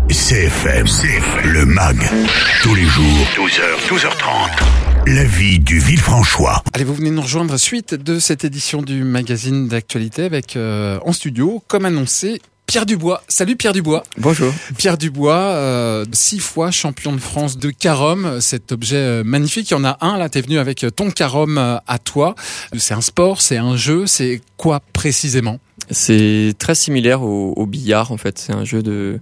CFM, le MAG, tous les jours, 12h, 12h30. La vie du Villefranchois. Allez, vous venez nous rejoindre suite de cette édition du magazine d'actualité avec en studio, comme annoncé, Pierre Dubois. Salut Pierre Dubois. Bonjour. Pierre Dubois, 6 fois champion de France de carom, cet objet magnifique. Il y en a un, là, t'es venu avec ton carom à toi. C'est un sport, c'est un jeu, c'est quoi précisément ? C'est très similaire au billard en fait. C'est un jeu de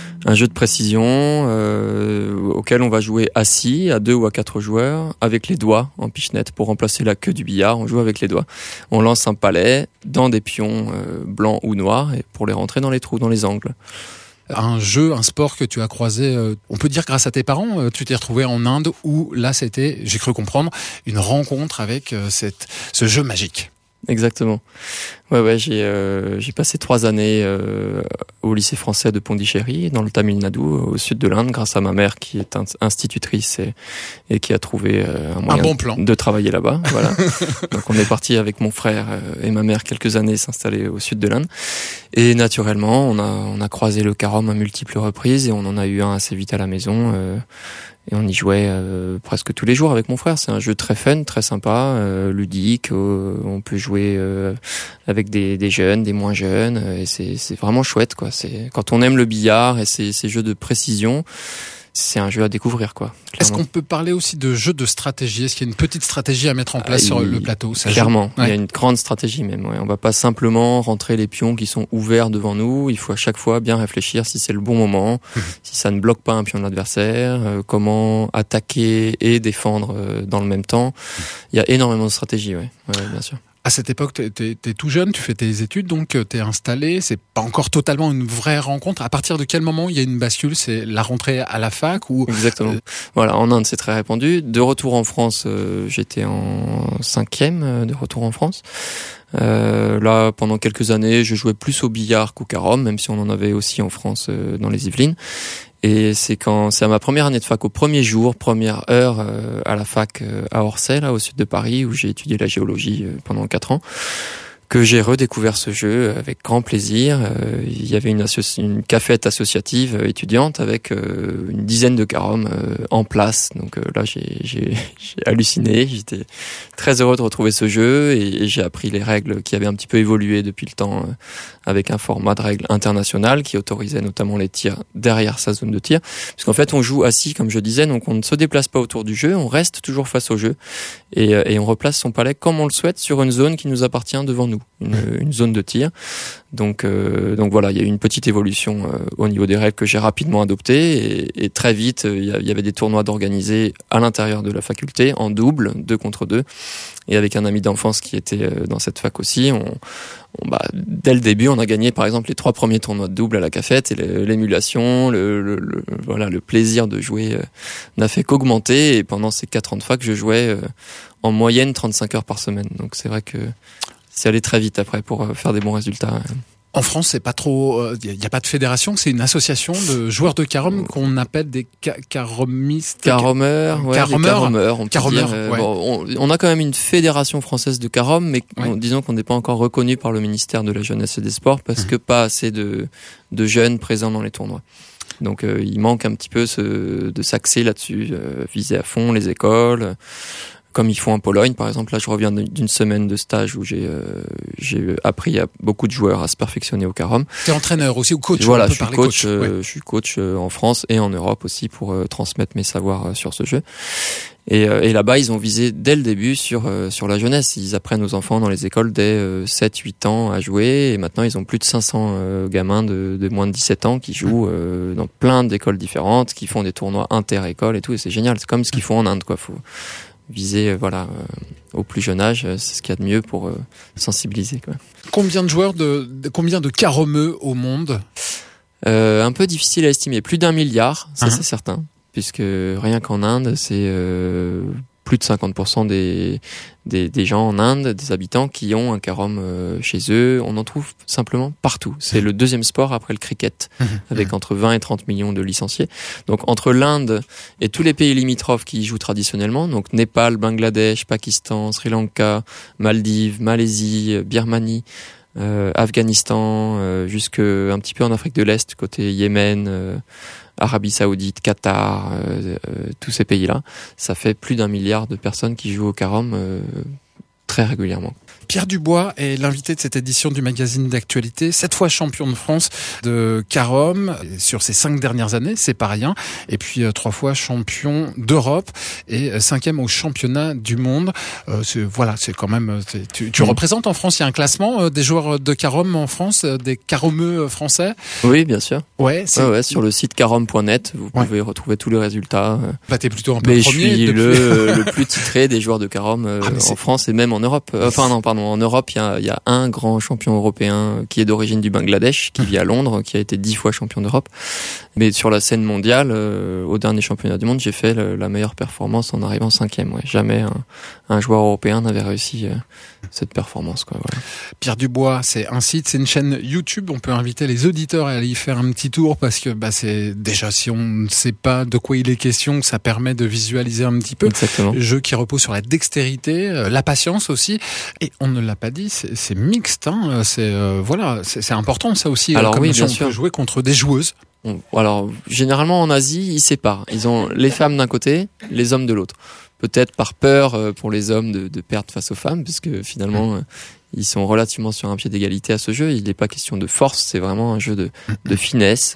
précision auquel on va jouer assis à 2 ou à 4 joueurs avec les doigts en pichenette pour remplacer la queue du billard. On joue avec les doigts. On lance un palet dans des pions blancs ou noirs et pour les rentrer dans les trous, dans les angles. Un jeu, un sport que tu as croisé, on peut dire grâce à tes parents, tu t'es retrouvé en Inde où là c'était, j'ai cru comprendre, une rencontre avec ce jeu magique. Exactement. Ouais, j'ai passé 3 années au lycée français de Pondichéry, dans le Tamil Nadu, au sud de l'Inde, grâce à ma mère qui est institutrice et qui a trouvé un moyen bon plan de travailler là-bas. Voilà. Donc on est parti avec mon frère et ma mère quelques années s'installer au sud de l'Inde. Et naturellement, on a croisé le carom à multiples reprises et on en a eu un assez vite à la maison. Et on y jouait presque tous les jours avec mon frère. C'est un jeu très fun, très sympa, ludique. On peut jouer avec des jeunes, des moins jeunes. Et c'est vraiment chouette, quoi. C'est quand on aime le billard et ces jeux de précision, c'est un jeu à découvrir, quoi. Clairement. Est-ce qu'on peut parler aussi de jeu de stratégie ? Est-ce qu'il y a une petite stratégie à mettre en place sur le plateau ? Clairement, il y a une grande stratégie même. Ouais. On va pas simplement rentrer les pions qui sont ouverts devant nous. Il faut à chaque fois bien réfléchir si c'est le bon moment, si ça ne bloque pas un pion de l'adversaire, comment attaquer et défendre dans le même temps. Il y a énormément de stratégies, ouais, bien sûr. À cette époque, t'es tout jeune, tu fais tes études, donc t'es installé. C'est pas encore totalement une vraie rencontre. À partir de quel moment il y a une bascule ? C'est la rentrée à la fac ou Exactement. Voilà, en Inde c'est très répandu. De retour en France, j'étais en 5e de retour en France. Là, pendant quelques années, je jouais plus au billard qu'au carom, même si on en avait aussi en France dans les Yvelines. Et c'est à ma première année de fac, au premier jour, première heure à la fac à Orsay, là, au sud de Paris, où j'ai étudié la géologie pendant 4 ans, que j'ai redécouvert ce jeu avec grand plaisir. Il y avait une cafette associative étudiante avec une dizaine de caroms en place. Donc là, j'ai halluciné. J'étais très heureux de retrouver ce jeu et j'ai appris les règles qui avaient un petit peu évolué depuis le temps avec un format de règles international qui autorisait notamment les tirs derrière sa zone de tir. Parce qu'en fait, on joue assis, comme je disais, donc on ne se déplace pas autour du jeu, on reste toujours face au jeu et on replace son palet comme on le souhaite sur une zone qui nous appartient devant nous. Une zone de tir. Donc voilà, il y a eu une petite évolution au niveau des règles que j'ai rapidement adoptées et très vite, il y avait des tournois d'organiser à l'intérieur de la faculté en double, 2 contre 2. Et avec un ami d'enfance qui était dans cette fac aussi, dès le début, on a gagné par exemple les 3 premiers tournois de double à la cafette et l'émulation, le plaisir de jouer n'a fait qu'augmenter. Et pendant ces 4 ans de fac, je jouais en moyenne 35 heures par semaine. Donc c'est vrai que c'est allé très vite après pour faire des bons résultats. En France, c'est pas trop. Il y a pas de fédération, c'est une association de joueurs de carom qu'on appelle des caromistes. Caromeurs, ouais, caromeurs, on peut dire. Ouais. Bon, on a quand même une fédération française de carom, mais disons qu'on n'est pas encore reconnu par le ministère de la Jeunesse et des Sports parce que pas assez de jeunes présents dans les tournois. Donc il manque un petit peu de s'axer là-dessus, viser à fond les écoles. Comme ils font en Pologne, par exemple. Là, je reviens d'une semaine de stage où j'ai appris à beaucoup de joueurs à se perfectionner au carom. T'es entraîneur aussi ou coach ? Voilà, je suis coach. Je suis coach en France et en Europe aussi pour transmettre mes savoirs sur ce jeu. Et là-bas, ils ont visé dès le début sur la jeunesse. Ils apprennent aux enfants dans les écoles dès 7-8 ans à jouer. Et maintenant, ils ont plus de 500 gamins de moins de 17 ans qui jouent dans plein d'écoles différentes, qui font des tournois inter-écoles et tout. Et c'est génial. C'est comme ce qu'ils font en Inde, quoi. Faut viser au plus jeune âge, c'est ce qu'il y a de mieux pour sensibiliser, quoi. Combien de joueurs combien de caromeux au monde ? Un peu difficile à estimer, plus d'1 milliard, ça c'est certain, puisque rien qu'en Inde, c'est plus de 50% des gens en Inde, des habitants qui ont un carom chez eux. On en trouve simplement partout. C'est le 2e sport après le cricket, avec entre 20 et 30 millions de licenciés. Donc entre l'Inde et tous les pays limitrophes qui y jouent traditionnellement, donc Népal, Bangladesh, Pakistan, Sri Lanka, Maldives, Malaisie, Birmanie, Afghanistan, jusque un petit peu en Afrique de l'Est, côté Yémen, Arabie Saoudite, Qatar, tous ces pays-là. Ça fait plus d'1 milliard de personnes qui jouent au carom très régulièrement. Pierre Dubois est l'invité de cette édition du magazine d'actualité, 7 fois champion de France de carom sur ces 5 dernières années, c'est pas rien. Et puis 3 fois champion d'Europe et 5e au championnat du monde. C'est quand même. Tu représentes en France. Il y a un classement des joueurs de carom en France, des caromeux français. Oui, bien sûr. Ouais. Sur le site carom.net, vous pouvez retrouver tous les résultats. Bah, t'es plutôt un peu premier. Je suis le plus titré des joueurs de carom en France et même en Europe. En Europe, il y a un grand champion européen qui est d'origine du Bangladesh, qui vit à Londres, qui a été 10 fois champion d'Europe. Mais sur la scène mondiale, au dernier championnat du monde, j'ai fait la meilleure performance en arrivant 5e. Ouais. Jamais un joueur européen n'avait réussi cette performance. Voilà. Pierre Dubois, c'est un site, c'est une chaîne YouTube. On peut inviter les auditeurs à aller y faire un petit tour parce que c'est déjà, si on ne sait pas de quoi il est question, ça permet de visualiser un petit peu. Exactement. Jeu qui repose sur la dextérité, la patience aussi. Et on ne l'a pas dit, c'est mixte. C'est important ça aussi. Alors comme oui, bien sûr. On peut jouer contre des joueuses. Alors généralement en Asie, ils séparent. Ils ont les femmes d'un côté, les hommes de l'autre. Peut-être par peur pour les hommes de perdre face aux femmes, parce que finalement ils sont relativement sur un pied d'égalité à ce jeu. Il n'est pas question de force, c'est vraiment un jeu de finesse,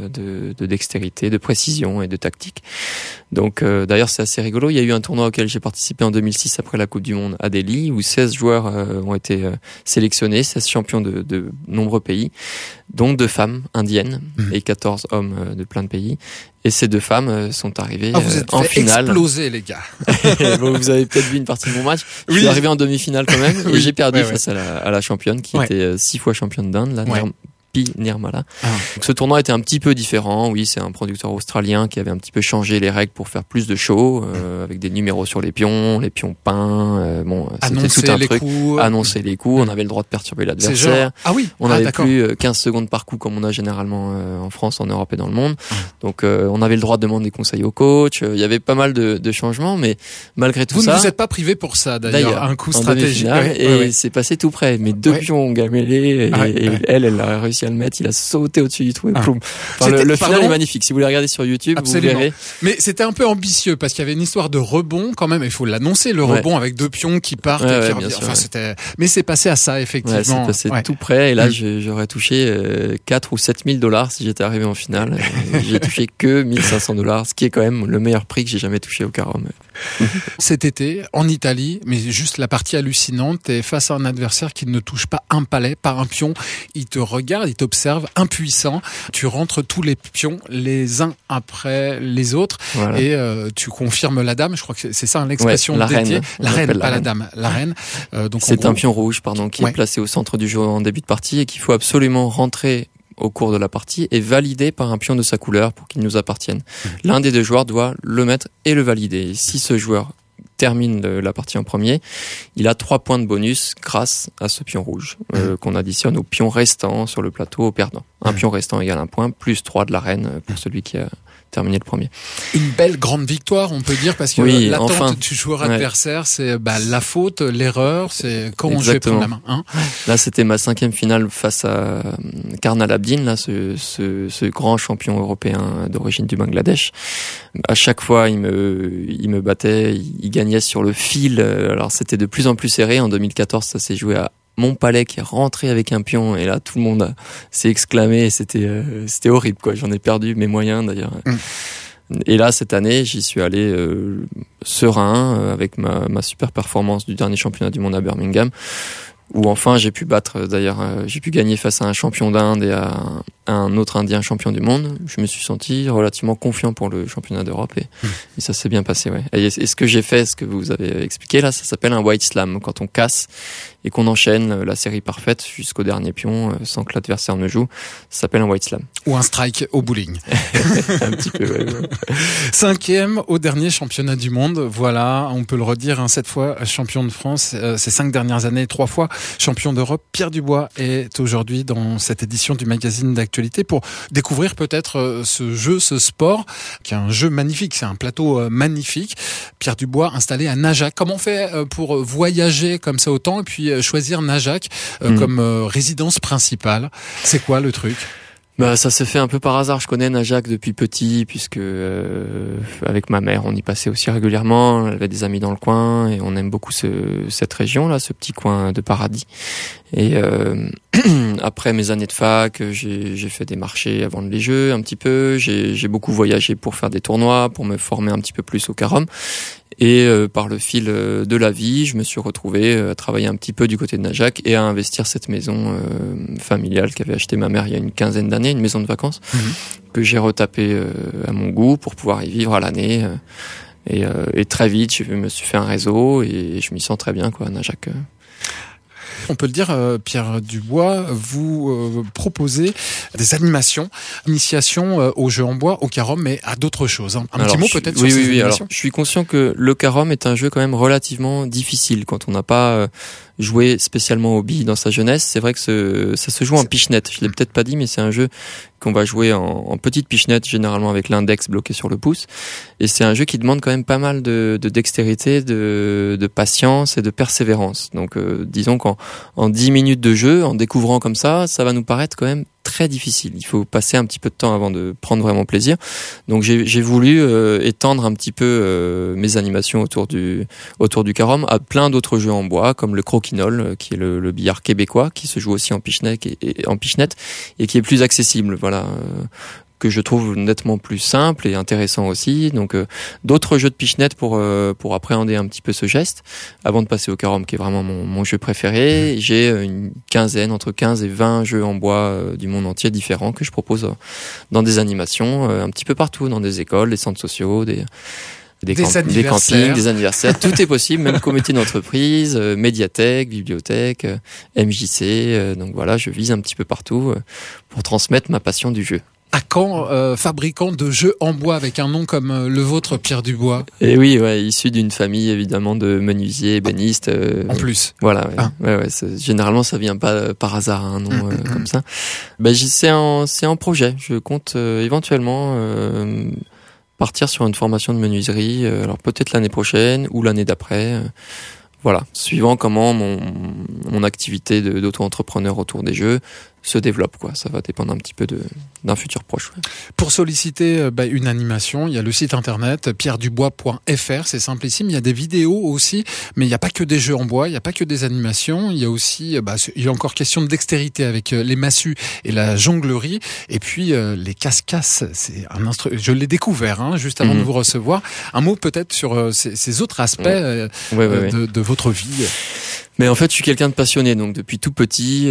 de dextérité, de précision et de tactique. Donc d'ailleurs c'est assez rigolo. Il y a eu un tournoi auquel j'ai participé en 2006 après la Coupe du Monde à Delhi, où 16 joueurs ont été sélectionnés, 16 champions de nombreux pays, dont 2 femmes indiennes et 14 hommes de plein de pays. Et ces 2 femmes sont arrivées vous êtes en fait finale. Exploser les gars. Bon, vous avez peut-être vu une partie de mon match. Je suis arrivé en demi-finale quand même et j'ai perdu face à la championne qui était 6 fois championne d'Inde, Nirmala. Donc, ce tournoi était un petit peu différent. Oui, c'est un producteur australien qui avait un petit peu changé les règles pour faire plus de show, avec des numéros sur les pions peints. C'était tout un truc. Annoncer les coups. On avait le droit de perturber l'adversaire. On avait plus 15 secondes par coup comme on a généralement en France, en Europe et dans le monde. Donc on avait le droit de demander conseil au coach. Il y avait pas mal de changements, mais malgré tout ça... Vous ne vous êtes pas privé pour ça d'ailleurs. Un coup stratégique. Et c'est passé tout près. Mes 2 pions ont gamellé et elle a réussi à le mettre, il a sauté au-dessus du trou et ploum. Le final est magnifique. Si vous le regardez sur YouTube, absolument. Vous verrez. Mais c'était un peu ambitieux parce qu'il y avait une histoire de rebond quand même. Il faut l'annoncer, le rebond avec 2 pions qui partent et qui reviennent. Mais c'est passé à ça effectivement. C'est passé tout près et là j'aurais touché 4 ou 7 000 $ si j'étais arrivé en finale. J'ai touché que 1 500 $, ce qui est quand même le meilleur prix que j'ai jamais touché au carom. Cet été en Italie, mais juste la partie hallucinante, t'es face à un adversaire qui ne touche pas un palet, pas un pion. Il te regarde, il t'observe, impuissant. Tu rentres tous les pions les uns après les autres et tu confirmes la dame. Je crois que c'est ça l'expression la dédiée. Reine. La reine, pas la dame, la reine. Donc c'est un pion rouge, qui est placé au centre du jeu en début de partie et qu'il faut absolument rentrer au cours de la partie et validé par un pion de sa couleur pour qu'il nous appartienne. L'un des 2 joueurs doit le mettre et le valider. Et si ce joueur termine la partie en premier, il a 3 points de bonus grâce à ce pion rouge qu'on additionne au pion restant sur le plateau au perdant. Un pion restant égale 1 point, plus 3 de la reine pour celui qui a terminé le premier. Une belle grande victoire, on peut dire, parce que l'attente du joueur adversaire, c'est la faute, l'erreur, c'est quand on joue prendre la main. Là, c'était ma 5e finale face à Karnal Abdin, ce grand champion européen d'origine du Bangladesh. À chaque fois, il me battait, il gagnait sur le fil. Alors, c'était de plus en plus serré. En 2014, ça s'est joué à mon palais qui est rentré avec un pion et là tout le monde s'est exclamé, c'était horrible quoi. J'en ai perdu mes moyens d'ailleurs. Et là cette année j'y suis allé serein avec ma super performance du dernier championnat du monde à Birmingham, où enfin j'ai pu battre, d'ailleurs j'ai pu gagner face à un champion d'Inde et à un autre Indien champion du monde. Je me suis senti relativement confiant pour le championnat d'Europe et ça s'est bien passé. Et ce que j'ai fait, ce que vous avez expliqué là, ça s'appelle un white slam, quand on casse et qu'on enchaîne la série parfaite jusqu'au dernier pion sans que l'adversaire ne joue. Ça s'appelle un white slam. Ou un strike au bowling. Un petit peu, ouais. 5e au dernier championnat du monde. Voilà, on peut le redire, 7 fois champion de France, ces 5 dernières années, 3 fois champion d'Europe. Pierre Dubois est aujourd'hui dans cette édition du magazine d'actualité pour découvrir peut-être ce sport, qui est un jeu magnifique, c'est un plateau magnifique. Pierre Dubois installé à Najac. Comment on fait pour voyager comme ça autant et puis choisir Najac comme résidence principale? C'est quoi le truc? Bah, ça s'est fait un peu par hasard. Je connais Najac depuis petit, puisque avec ma mère, on y passait aussi régulièrement. Elle avait des amis dans le coin et on aime beaucoup cette région-là, ce petit coin de paradis. Et après mes années de fac, j'ai fait des marchés à vendre les jeux un petit peu. J'ai beaucoup voyagé pour faire des tournois, pour me former un petit peu plus au carom. Et par le fil de la vie, je me suis retrouvé à travailler un petit peu du côté de Najac et à investir cette maison familiale qu'avait acheté ma mère il y a une quinzaine d'années, une maison de vacances, que j'ai retapée à mon goût pour pouvoir y vivre à l'année. Et très vite, je me suis fait un réseau et je m'y sens très bien, quoi, à Najac. On peut le dire, Pierre Dubois, vous proposez des animations, initiation aux jeux en bois, au carom, mais à d'autres choses. Un petit mot peut-être sur ces animations. Alors, je suis conscient que le carom est un jeu quand même relativement difficile quand on n'a pas joué spécialement aux billes dans sa jeunesse. C'est vrai que ça se joue en pichenette. Je l'ai peut-être pas dit, mais c'est un jeu qu'on va jouer en petite pichenette, généralement avec l'index bloqué sur le pouce. Et c'est un jeu qui demande quand même pas mal de dextérité, de patience et de persévérance. Donc, disons qu'en 10 minutes de jeu, en découvrant comme ça va nous paraître quand même très difficile. Il faut passer un petit peu de temps avant de prendre vraiment plaisir. Donc j'ai voulu étendre un petit peu mes animations autour du carom à plein d'autres jeux en bois, comme le croquinole, qui est le billard québécois, qui se joue aussi en pichenette et qui est plus accessible. Voilà. Que je trouve nettement plus simple et intéressant aussi. Donc d'autres jeux de pichenette pour appréhender un petit peu ce geste avant de passer au carom, qui est vraiment mon jeu préféré. J'ai une quinzaine, entre 15 et 20 jeux en bois du monde entier différents que je propose dans des animations un petit peu partout, dans des écoles, des centres sociaux, des campings, des anniversaires. Tout est possible, même comité d'entreprise, médiathèque, bibliothèque, MJC. Donc voilà, je vise un petit peu partout pour transmettre ma passion du jeu. À quand fabricant de jeux en bois avec un nom comme le vôtre, Pierre Dubois? Et oui, ouais, issu d'une famille évidemment de menuisiers, ébénistes. En plus. Voilà. Ouais, généralement ça vient pas par hasard un nom comme ça. C'est en projet. Je compte éventuellement partir sur une formation de menuiserie. Alors peut-être l'année prochaine ou l'année d'après. Voilà, suivant comment mon activité d'auto-entrepreneur autour des jeux se développe, quoi. Ça va dépendre un petit peu d'un futur proche. Ouais. Pour solliciter une animation, il y a le site internet pierredubois.fr, c'est simplissime. Il y a des vidéos aussi, mais il n'y a pas que des jeux en bois, il n'y a pas que des animations. Il y a aussi, il y a encore question de dextérité avec les massues et la jonglerie. Et puis les cascasses, c'est un instrument. Je l'ai découvert juste avant de vous recevoir. Un mot peut-être sur ces autres aspects de votre vie. Mais en fait, je suis quelqu'un de passionné, donc depuis tout petit,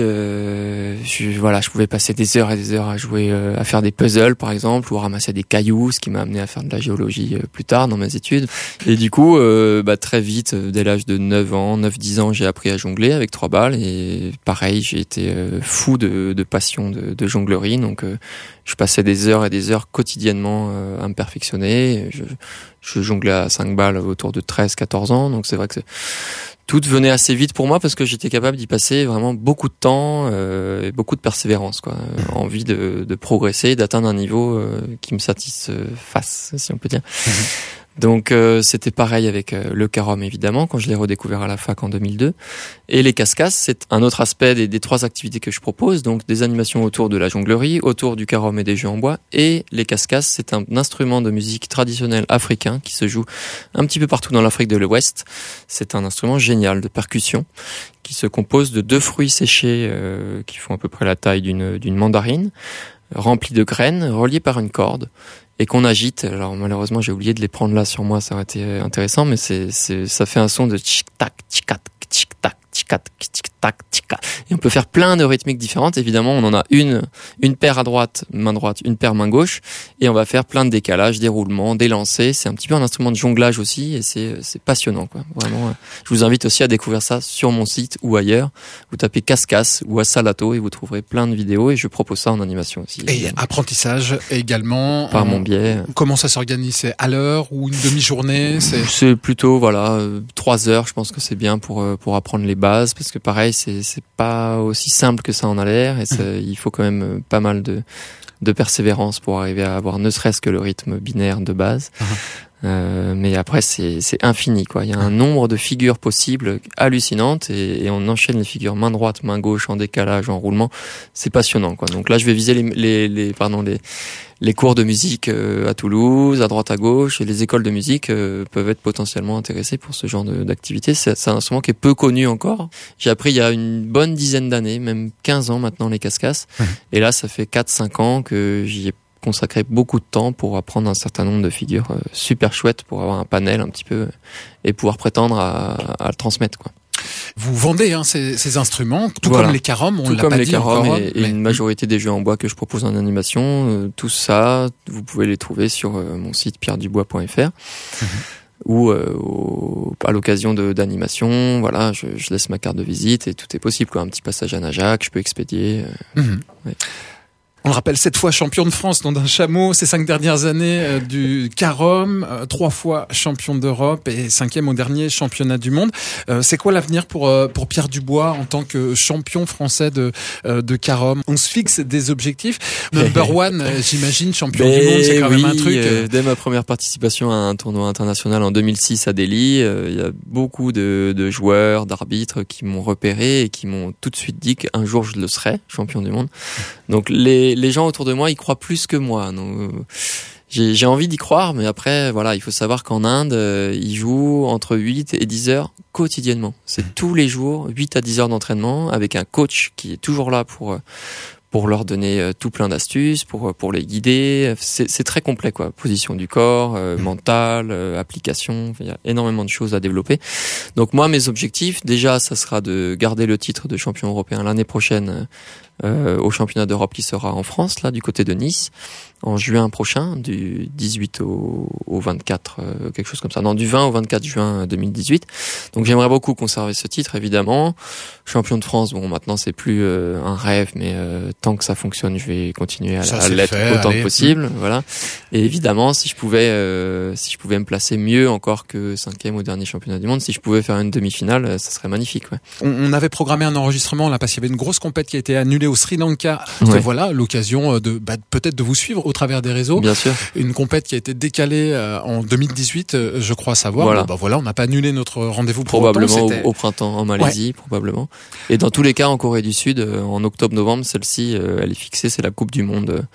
je pouvais passer des heures et des heures à jouer, à faire des puzzles par exemple, ou à ramasser des cailloux, ce qui m'a amené à faire de la géologie plus tard dans mes études. Et du coup, très vite, dès l'âge de 9-10 ans, j'ai appris à jongler avec 3 balles. Et pareil, j'ai été fou de passion de jonglerie, donc je passais des heures et des heures quotidiennement à me perfectionner. Je jonglais à 5 balles autour de 13-14 ans, donc c'est vrai que tout venait assez vite pour moi parce que j'étais capable d'y passer vraiment beaucoup de temps et beaucoup de persévérance, quoi. Envie de progresser, d'atteindre un niveau qui me satisfasse, si on peut dire. Donc c'était pareil avec le carom évidemment quand je l'ai redécouvert à la fac en 2002. Et les cascasses, c'est un autre aspect des 3 activités que je propose, donc des animations autour de la jonglerie, autour du carom et des jeux en bois. Et les cascasses, c'est un instrument de musique traditionnel africain qui se joue un petit peu partout dans l'Afrique de l'Ouest. C'est un instrument génial de percussion qui se compose de 2 fruits séchés qui font à peu près la taille d'une mandarine, remplis de graines, reliés par une corde, et qu'on agite. Alors malheureusement j'ai oublié de les prendre là sur moi, ça aurait été intéressant, mais ça fait un son de tchic-tac, tchic-tac, tchic-tac, tchic-tac, tchic-tac, tchic-tac. Et on peut faire plein de rythmiques différentes. Évidemment, on en a une paire à droite, main droite, une paire main gauche, et on va faire plein de décalages, des roulements, des lancers. C'est un petit peu un instrument de jonglage aussi, et c'est passionnant, quoi. Vraiment, je vous invite aussi à découvrir ça sur mon site ou ailleurs. Vous tapez Cascas ou Assalato et vous trouverez plein de vidéos, et je propose ça en animation aussi. Et apprentissage également. Par mon biais. Comment ça s'organise? C'est à l'heure ou une demi-journée? C'est plutôt 3 heures. Je pense que c'est bien pour apprendre les bases, parce que pareil, c'est pas aussi simple que ça en a l'air, et il faut quand même pas mal de persévérance pour arriver à avoir ne serait-ce que le rythme binaire de base. Mais après c'est infini, quoi. Il y a un nombre de figures possibles hallucinantes, et on enchaîne les figures main droite, main gauche, en décalage, en roulement. C'est passionnant, quoi. Donc là je vais viser les cours de musique à Toulouse, à droite à gauche, et les écoles de musique peuvent être potentiellement intéressées pour ce genre d'activité. C'est un instrument qui est peu connu encore. J'ai appris il y a une bonne dizaine d'années, même 15 ans maintenant, les cascasses. Et là ça fait 4-5 ans que j'y ai consacré beaucoup de temps pour apprendre un certain nombre de figures super chouettes, pour avoir un panel un petit peu et pouvoir prétendre à le transmettre, quoi. Vous vendez ces instruments, tout comme les caroms, on l'a pas dit encore. Et une majorité des jeux en bois que je propose en animation, tout ça, vous pouvez les trouver sur mon site pierredubois.fr. Ou à l'occasion d'animation, voilà, je laisse ma carte de visite et tout est possible, quoi. Un petit passage à Najac, je peux expédier. Ouais. On le rappelle, 7 fois champion de France, nom d'un chameau, ces 5 dernières années du carom, 3 fois champion d'Europe et 5e au dernier championnat du monde. C'est quoi l'avenir pour Pierre Dubois en tant que champion français de carom? On se fixe des objectifs. Number one, j'imagine, champion du monde, c'est quand même un truc. Dès ma première participation à un tournoi international en 2006 à Delhi, il y a beaucoup de joueurs, d'arbitres qui m'ont repéré et qui m'ont tout de suite dit qu'un jour je le serai, champion du monde. Donc les gens autour de moi, ils croient plus que moi. Donc, j'ai envie d'y croire, mais après, voilà, il faut savoir qu'en Inde, ils jouent entre 8 et 10 heures quotidiennement. C'est tous les jours, 8 à 10 heures d'entraînement, avec un coach qui est toujours là pour leur donner tout plein d'astuces, pour les guider. C'est très complet, quoi. Position du corps, mental, application. Il y a énormément de choses à développer. Donc moi, mes objectifs, déjà, ça sera de garder le titre de champion européen l'année prochaine au championnat d'Europe qui sera en France, là, du côté de Nice, en juin prochain, du 18 au 24, quelque chose comme ça. Non, du 20 au 24 juin 2018. Donc j'aimerais beaucoup conserver ce titre, évidemment. Champion de France, bon, maintenant c'est plus un rêve, mais tant que ça fonctionne, je vais continuer à l'être autant que possible. Voilà. Et évidemment, si je pouvais me placer mieux encore que 5e au dernier championnat du monde, si je pouvais faire une demi-finale, ça serait magnifique. Ouais. On avait programmé un enregistrement là parce qu'il y avait une grosse compète qui a été annulée au Sri Lanka. Ouais. Voilà l'occasion de peut-être de vous suivre au travers des réseaux. Bien sûr. Une compète qui a été décalée en 2018, je crois savoir. Voilà. Bon, voilà, on n'a pas annulé notre rendez-vous. Probablement au printemps en Malaisie, probablement. Et dans tous les cas en Corée du Sud, en octobre-novembre, celle-ci, elle est fixée, c'est la Coupe du Monde.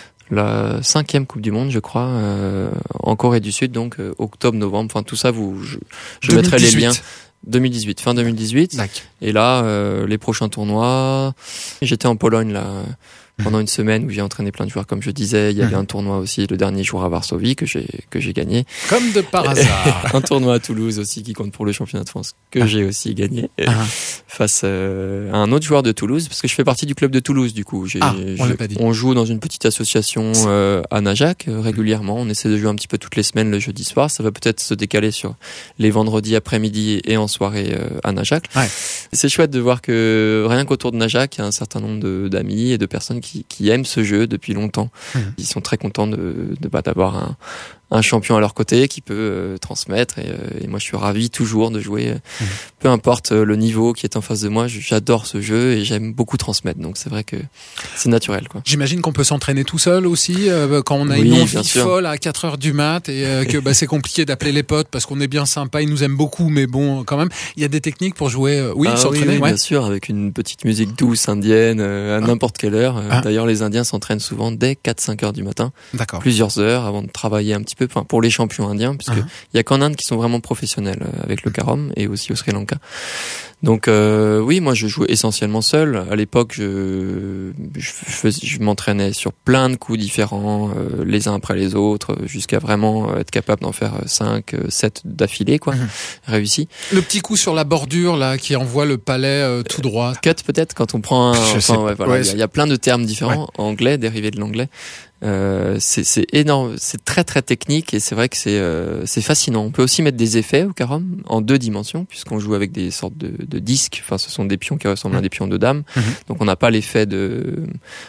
La 5e Coupe du Monde, je crois, en Corée du Sud, donc octobre-novembre. Enfin tout ça, je mettrai les liens. 2018, fin 2018. D'accord. Et là, les prochains tournois, j'étais en Pologne là pendant une semaine où j'ai entraîné plein de joueurs, comme je disais. Il y avait un tournoi aussi le dernier jour à Varsovie que j'ai gagné. Comme de par hasard. Un tournoi à Toulouse aussi qui compte pour le championnat de France que j'ai aussi gagné face à un autre joueur de Toulouse, parce que je fais partie du club de Toulouse du coup. On joue dans une petite association à Najac régulièrement. On essaie de jouer un petit peu toutes les semaines le jeudi soir. Ça va peut-être se décaler sur les vendredis après-midi et en soirée à Najac. Ouais. C'est chouette de voir que rien qu'autour de Najac, il y a un certain nombre d'amis et de personnes qui aiment ce jeu depuis longtemps. Ils sont très contents d'avoir un champion à leur côté qui peut transmettre et moi je suis ravi toujours de jouer peu importe le niveau qui est en face de moi. J'adore ce jeu et j'aime beaucoup transmettre, donc c'est vrai que c'est naturel, quoi. J'imagine qu'on peut s'entraîner tout seul aussi quand on a une envie folle à 4 heures du mat et que c'est compliqué d'appeler les potes parce qu'on est bien sympa, ils nous aiment beaucoup, mais bon quand même il y a des techniques pour jouer s'entraîner. Bien sûr, avec une petite musique douce indienne à n'importe quelle heure. D'ailleurs les Indiens s'entraînent souvent dès 4-5 heures du matin. D'accord. Plusieurs heures avant de travailler un petit peu. Enfin, pour les champions indiens, puisque il y a qu'en Inde qui sont vraiment professionnels avec le carom et aussi au Sri Lanka. Donc oui, moi je jouais essentiellement seul. À l'époque, je m'entraînais sur plein de coups différents, les uns après les autres, jusqu'à vraiment être capable d'en faire 5, 7 d'affilée, quoi. Réussi. Le petit coup sur la bordure là qui envoie le palais tout droit. Cut peut-être quand on prend il y a plein de termes différents, anglais, dérivés de l'anglais. C'est énorme, c'est très très technique et c'est vrai que c'est fascinant. On peut aussi mettre des effets au carom en 2 dimensions puisqu'on joue avec des sortes de disques. Enfin, ce sont des pions qui ressemblent à des pions de dames. Donc on n'a pas l'effet de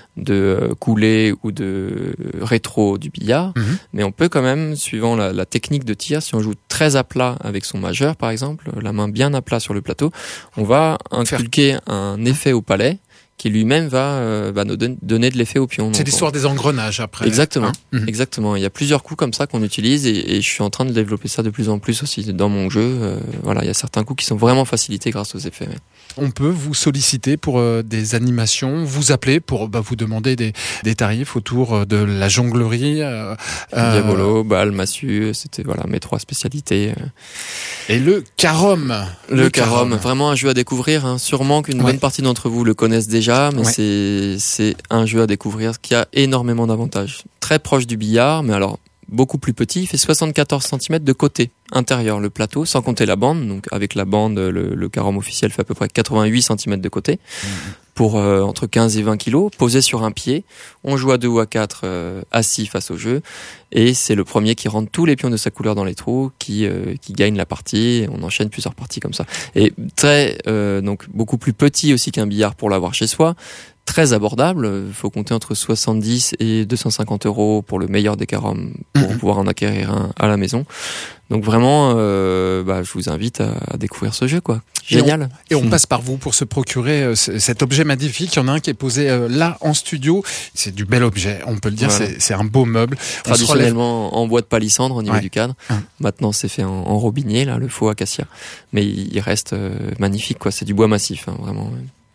coulée ou de rétro du billard, mais on peut quand même, suivant la technique de tir, si on joue très à plat avec son majeur par exemple, la main bien à plat sur le plateau, on va inculquer un effet au palais qui lui-même va nous donner de l'effet au pion. C'est l'histoire des engrenages après. Exactement, exactement. Il y a plusieurs coups comme ça qu'on utilise et je suis en train de développer ça de plus en plus aussi dans mon jeu. Voilà, il y a certains coups qui sont vraiment facilités grâce aux effets. Ouais. On peut vous solliciter pour des animations, vous appeler pour vous demander des tarifs autour de la jonglerie. Diabolo, balle, massue, c'était mes 3 spécialités. Et le carom. Le carom, vraiment un jeu à découvrir. Hein. Sûrement qu'une bonne partie d'entre vous le connaissent déjà, mais c'est un jeu à découvrir qui a énormément d'avantages. Très proche du billard, mais alors beaucoup plus petit. Il fait 74 cm de côté intérieur, le plateau, sans compter la bande. Donc avec la bande, le carom officiel fait à peu près 88 cm de côté. Pour entre 15 et 20 kilos, posé sur un pied. On joue à 2 ou à 4 assis face au jeu. Et c'est le premier qui rentre tous les pions de sa couleur dans les trous qui gagne la partie. On enchaîne plusieurs parties comme ça. Et donc beaucoup plus petit aussi qu'un billard pour l'avoir chez soi. Très abordable. Il faut compter entre 70 et 250 € pour le meilleur des caroms pour pouvoir en acquérir un à la maison. Donc vraiment, je vous invite à découvrir ce jeu, quoi. Génial. Et on passe par vous pour se procurer cet objet magnifique. Il y en a un qui est posé là en studio. C'est du bel objet, on peut le dire. Voilà. C'est un beau meuble. Traditionnellement en bois de palissandre au niveau du cadre. Maintenant, c'est fait en robinier, là, le faux acacia. Mais il reste magnifique, quoi. C'est du bois massif, hein, vraiment.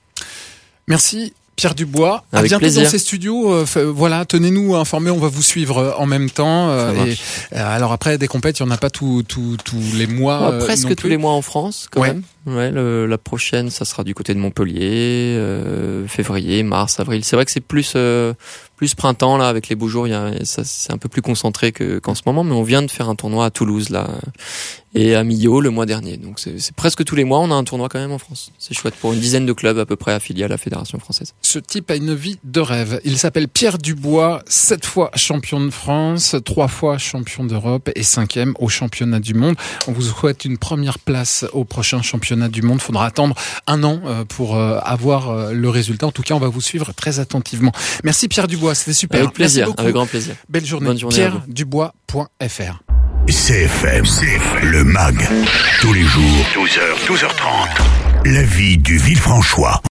Merci. Pierre Dubois, à Avec bientôt plaisir. dans ces studios. Voilà, tenez-nous informés, on va vous suivre en même temps. Alors après, des compètes, il n'y en a pas tous les mois. Presque tous les mois en France, quand même. Ouais, la prochaine, ça sera du côté de Montpellier, février, mars, avril. C'est vrai que c'est plus printemps là, avec les beaux jours. C'est un peu plus concentré qu'en ce moment, mais on vient de faire un tournoi à Toulouse là et à Millau le mois dernier. Donc c'est presque tous les mois, on a un tournoi quand même en France. C'est chouette pour une dizaine de clubs à peu près affiliés à la Fédération française. Ce type a une vie de rêve. Il s'appelle Pierre Dubois, 7 fois champion de France, 3 fois champion d'Europe et 5e au championnat du monde. On vous souhaite une première place au prochain championnat du monde. Il faudra attendre 1 an pour avoir le résultat. En tout cas, on va vous suivre très attentivement. Merci Pierre Dubois, c'était super. Avec plaisir, avec grand plaisir. Belle journée. Bonne journée. pierredubois.fr. CFM, le MAG. Tous les jours, 12h, 12h30. La vie du Villefranchois.